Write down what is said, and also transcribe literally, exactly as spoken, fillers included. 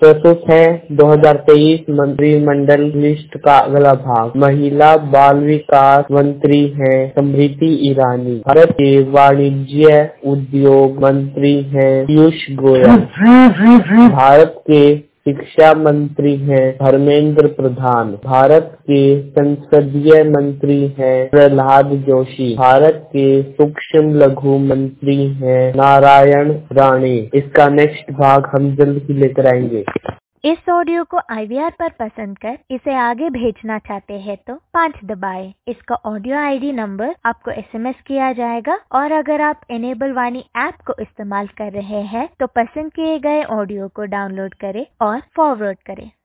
प्रस्तुत है दो हज़ार तेईस मंत्रिमंडल लिस्ट का अगला भाग। महिला बाल विकास मंत्री हैं स्मृति ईरानी। भारत के वाणिज्य उद्योग मंत्री हैं पीयूष गोयल। भारत के शिक्षा मंत्री हैं धर्मेंद्र प्रधान। भारत के संसदीय मंत्री हैं प्रहलाद जोशी। भारत के सूक्ष्म लघु मंत्री हैं नारायण राणे। इसका नेक्स्ट भाग हम जल्द ही लेकर आएंगे। इस ऑडियो को आई वी आर पर पसंद कर इसे आगे भेजना चाहते हैं तो पाँच दबाएं। इसका ऑडियो आई डी नंबर आपको एस एम एस किया जाएगा और अगर आप एनेबल वाणी ऐप को इस्तेमाल कर रहे हैं तो पसंद किए गए ऑडियो को डाउनलोड करें और फॉरवर्ड करें।